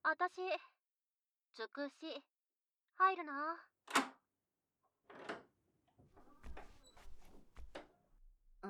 あたし、つくし、入るな。うん。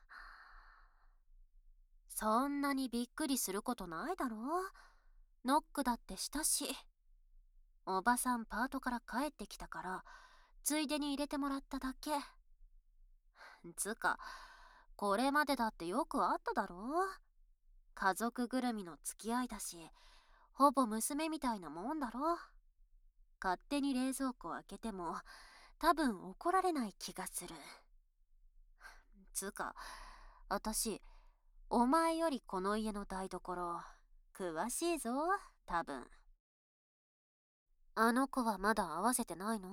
そんなにびっくりすることないだろ。ノックだってしたし。おばさんパートから帰ってきたから、ついでに入れてもらっただけ。つか、これまでだってよくあっただろ。家族ぐるみの付き合いだし、ほぼ娘みたいなもんだろ。勝手に冷蔵庫を開けても、多分怒られない気がする。つか、あたし、お前よりこの家の台所、詳しいぞ、多分。あの子はまだ会わせてないの？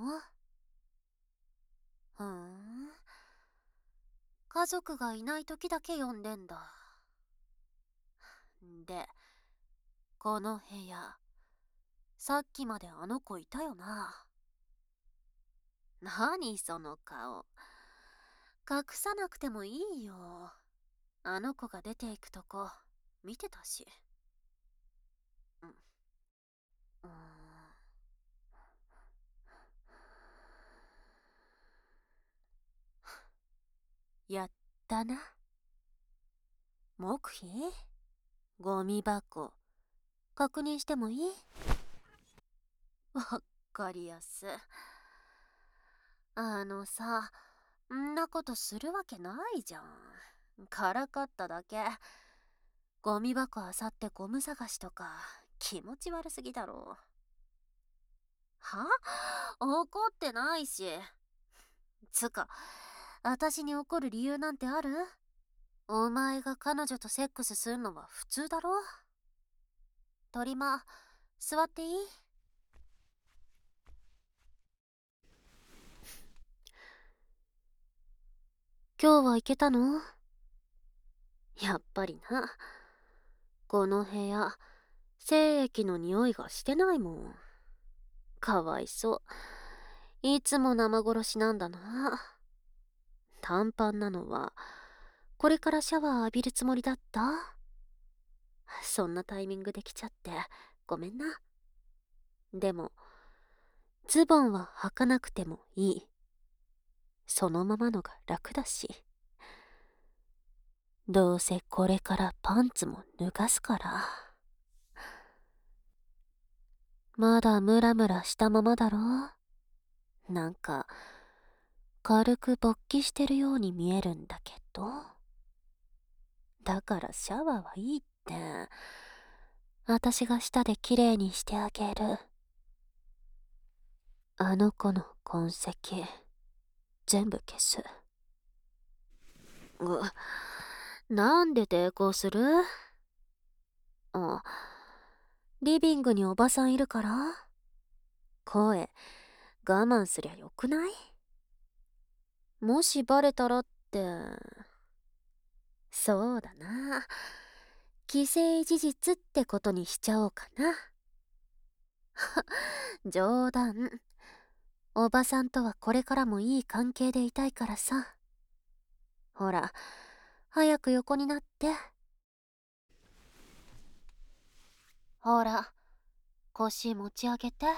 ふーん。家族がいない時だけ呼んでんだ。で、この部屋、さっきまであの子いたよな。何その顔。隠さなくてもいいよ。あの子が出ていくとこ、見てたし。うん。うーん。やったな。黙秘？ゴミ箱。確認してもいい？わかりやす。んなことするわけないじゃん。からかっただけ。ゴミ箱漁ってゴム探しとか、気持ち悪すぎだろ。は？怒ってないし。つか、私に怒る理由なんてある？お前が彼女とセックスするのは普通だろ？トリマ、座っていい？今日は行けたの？やっぱりな。この部屋、精液の匂いがしてないもん。かわいそう。いつも生殺しなんだな。短パンなのは、これからシャワー浴びるつもりだった？そんなタイミングで来ちゃって、ごめんな。でも、ズボンは履かなくてもいい。そのままのが楽だし。どうせこれからパンツも脱がすから。まだムラムラしたままだろ？なんか、軽く勃起してるように見えるんだけど。だからシャワーはいいって。私が舌できれいにしてあげる。あの子の痕跡、全部消す。なんで抵抗する？あ、リビングにおばさんいるから？声、我慢すりゃよくない？もしバレたらって。そうだな。既成事実ってことにしちゃおうかな。冗談。おばさんとはこれからもいい関係でいたいからさ。ほら、早く横になって。ほら、腰持ち上げて。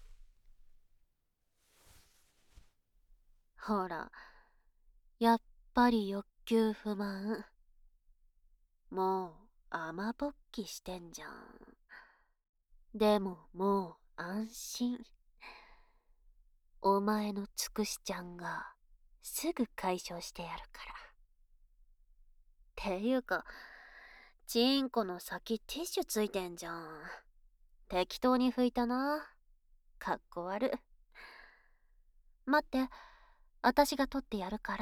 ほら、やっぱり欲求不満。もう、雨ぼっきしてんじゃん。でももう安心。お前のつくしちゃんがすぐ解消してやるから。ていうか、チンコの先ティッシュついてんじゃん。適当に拭いたな。かっこ悪。待って、私が取ってやるから。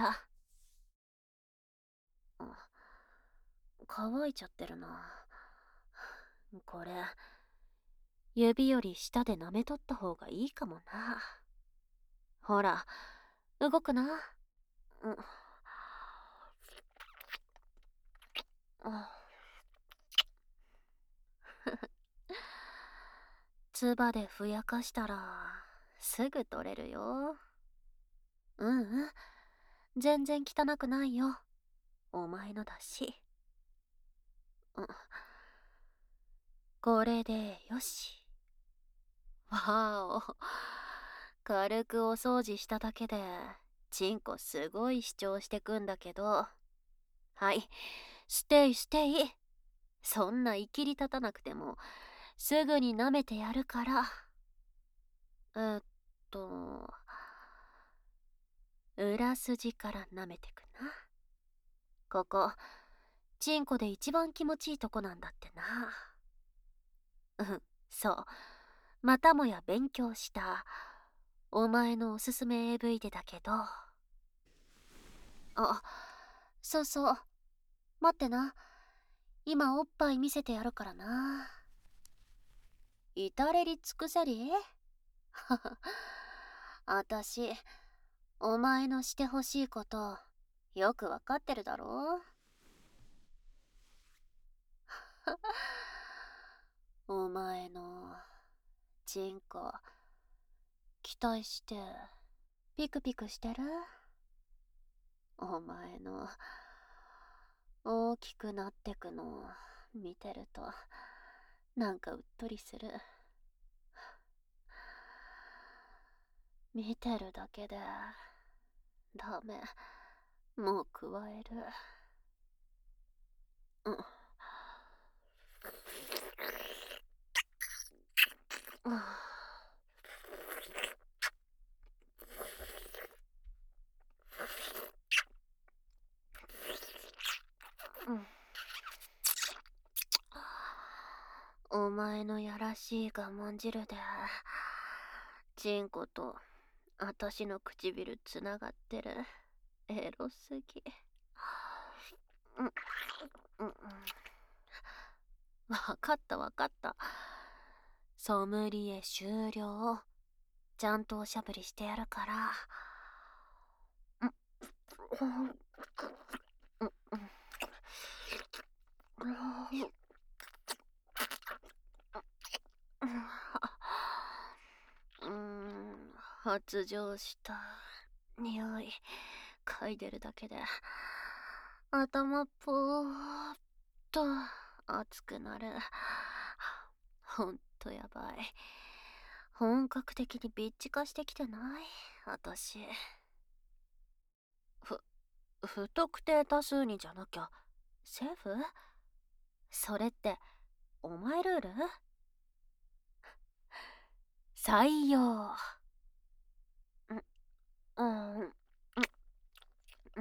乾いちゃってるな。これ、指より舌で舐めとった方がいいかもな。ほら、動くな。うん。唾でふやかしたら、すぐ取れるよ。うんうん。全然汚くないよ。お前のだし。 これでよし。わーお。軽くお掃除しただけで、チンコすごい主張してくんだけど。はい、ステイステイ。そんなイキり立たなくても、すぐに舐めてやるから。えーっと、裏筋から舐めてくな。ここ、チンコで一番気持ちいいとこなんだってな。うん、そう。またもや勉強した。お前のおすすめ AV でだけど。あ、そうそう。待ってな。今おっぱい見せてやるからな。至れり尽くせりあたし、お前のしてほしいこと、よくわかってるだろお前の、チンコ、期待して、ピクピクしてるお前の、大きくなってくの、見てると、なんかうっとりする。見てるだけで、ダメ。もう加える。うん。うん。お前のやらしい我慢汁で、チンコとあたしの唇つながってる。エロすぎ。うん、うん、わかったわかった。ソムリエ終了。ちゃんとおしゃぶりしてやるから。うん、うん、うん、発情した。匂い、嗅いでるだけで。頭ぽーっと熱くなる。ほんとやばい。本格的にビッチ化してきてない私。不特定多数にじゃなきゃ、セーフ？それって、お前ルール？採用。うん、うん、うん。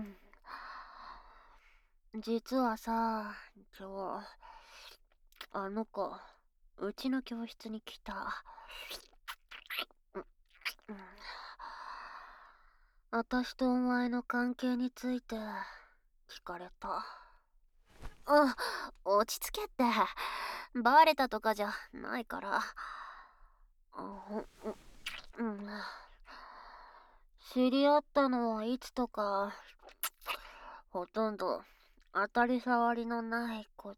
実はさ、今日、あの子、うちの教室に来た。うん、うん。私とお前の関係について聞かれた。うん、落ち着けって。バレたとかじゃないから。うん、知り合ったのはいつとか、ほとんど当たり障りのないこと。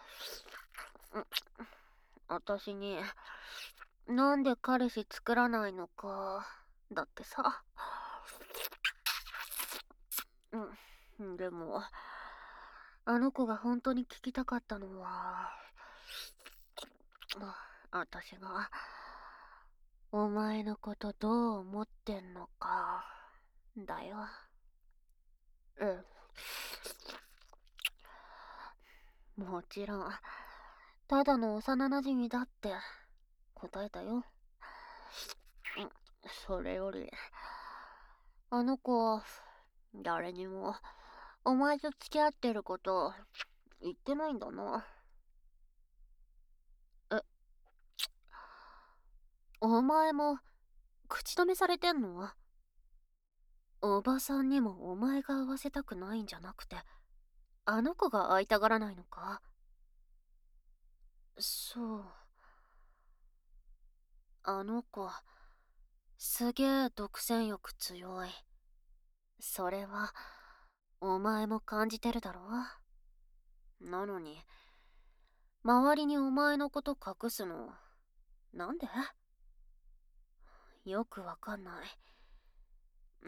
私に、なんで彼氏作らないのか、だってさ。うん、でも、あの子が本当に聞きたかったのは、私が、お前のことどう思ってんのか、だよ。うん。もちろん、ただの幼馴染だって答えたよ。それより、あの子、誰にも、お前と付き合ってること言ってないんだな。え、お前も口止めされてんの？おばさんにもお前が会わせたくないんじゃなくて、あの子が会いたがらないのか？そう。あの子、すげえ独占欲強い。それは、お前も感じてるだろ？なのに、周りにお前のこと隠すの、なんで？よくわかんない。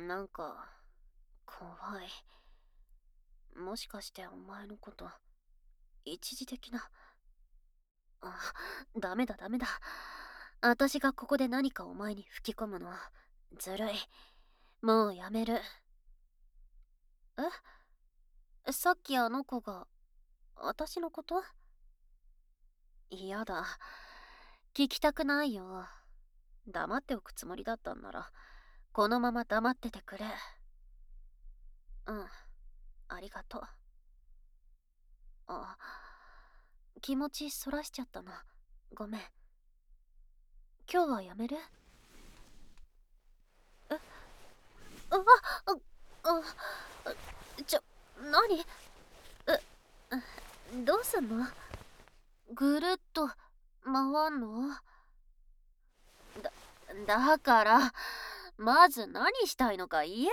なんか、怖い。もしかしてお前のこと、一時的な。 ダメだダメだ。私がここで何かお前に吹き込むのずるい。もうやめる。さっきあの子が私のこと？嫌だ。聞きたくないよ。黙っておくつもりだったんならこのまま黙っててくれ。うん、ありがとう。あ、気持ちそらしちゃったな。ごめん。今日はやめる？え、あ、あ、あ、何？どうすんの？ぐるっと回んの？だから、まず何したいのか言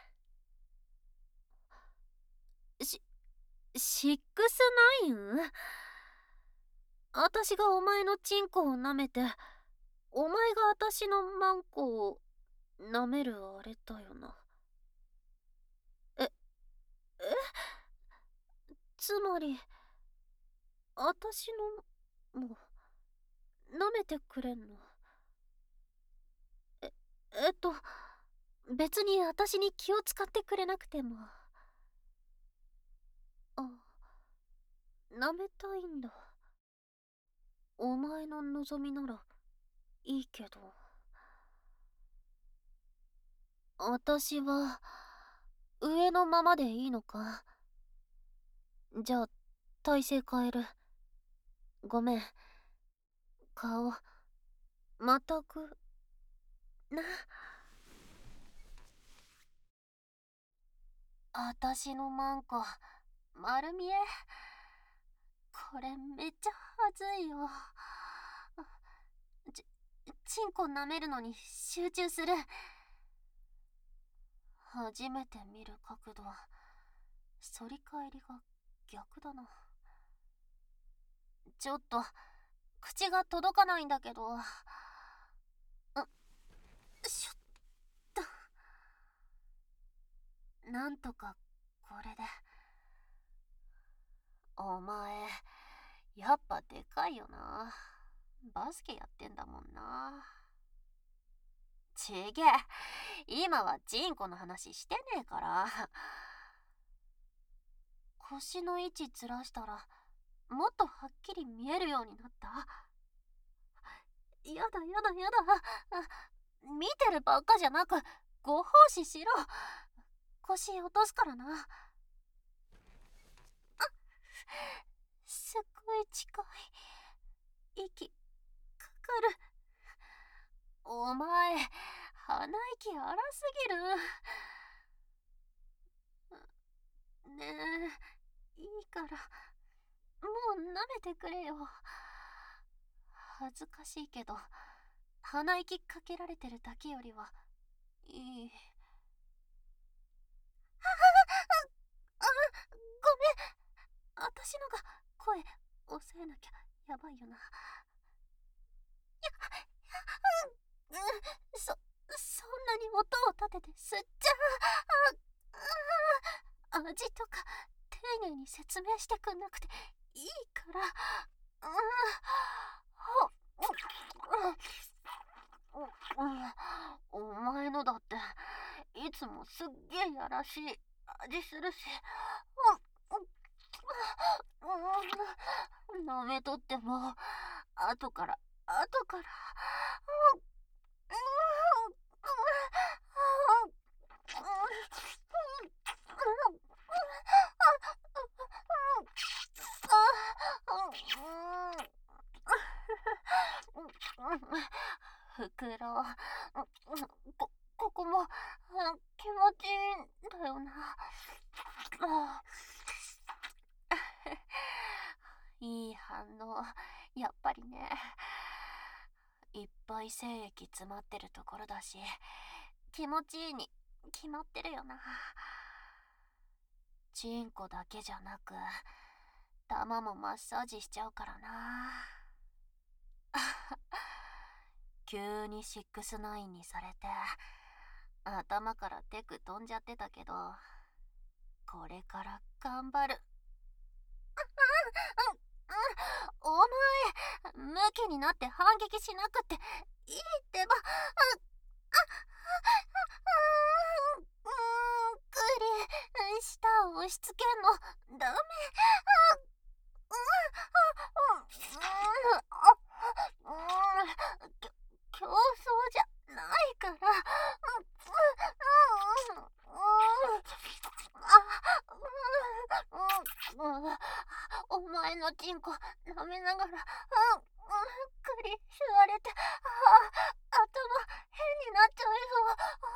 え。シックスナイン？私がお前のチンコを舐めて、お前が私のマンコを舐めるあれだよな。え、つまり、私の、もう、舐めてくれんの？え、えっと、別に私に気を使ってくれなくても。あ、舐めたいんだ。お前の望みならいいけど。私は、上のままでいいのか？じゃあ、体勢変える。ごめん。顔、またぐ、な。私のマンコ、丸見え。これめっちゃはずいよ。ち、チンコ舐めるのに集中する。初めて見る角度。反り返りが逆だな。ちょっと、口が届かないんだけど。しょっと。なんとか、これで。お前、やっぱでかいよな。バスケやってんだもんな。ちげえ。今はジンコの話してねえから。腰の位置ずらしたら、もっとはっきり見えるようになった？やだやだやだ。見てるばっかじゃなく、ご奉仕しろ。腰落とすからな。すっごい近い。息かかる。お前、鼻息荒すぎる。ねえ、いいから、もう舐めてくれよ。恥ずかしいけど、鼻息かけられてるだけよりはいい。あ、ごめん。私のが声抑えなきゃやばいよな。うん、そんなに音を立てて吸っちゃ味とか丁寧に説明してくんなくていいから。お前のだっていつもすっげえやらしい味するし、舐めとっても後から袋、ここも気持ちいいんだよな。いい反応、やっぱりね。いっぱい精液詰まってるところだし、気持ちいいに決まってるよな。チンコだけじゃなく、玉もマッサージしちゃうからな。急にシックスナインにされて、頭からテク飛んじゃってたけど、これから頑張る。お前、 ムキになって反撃しなくていいってば。クリ、舌を押し付けんのダメ。競争じゃないから。お前のチンコ舐めながら、クリ吸われて、頭変になっちゃいそう。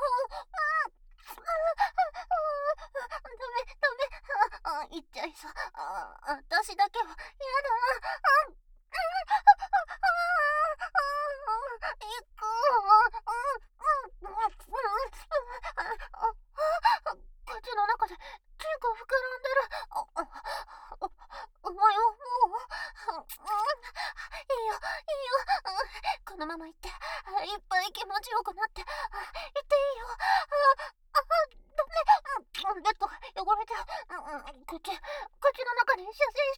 ダメ、言っちゃいそう。私だけはやだ。行く。口の中でチンコ膨らんでる。お前はもう、いいよ、このまま行って、いっぱい気持ちよくなって、行っていいよ。ダメ、ベッドが汚れてる。口の中に射精して。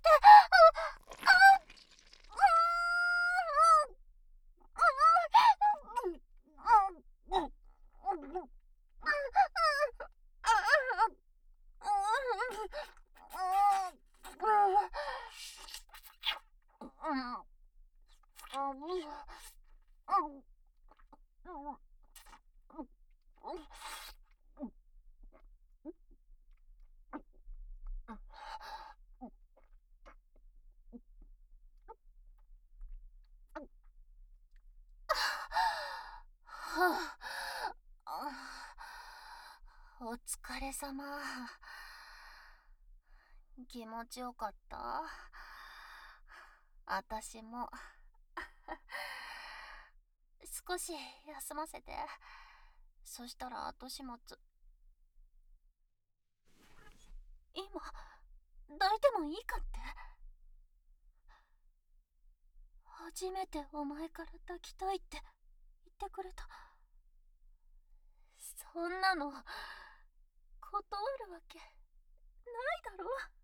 お疲れ様。気持ちよかった。あたしも少し休ませて。そしたら後始末。今抱いてもいいかって。初めてお前から抱きたいって言ってくれた。そんなの断るわけないだろ。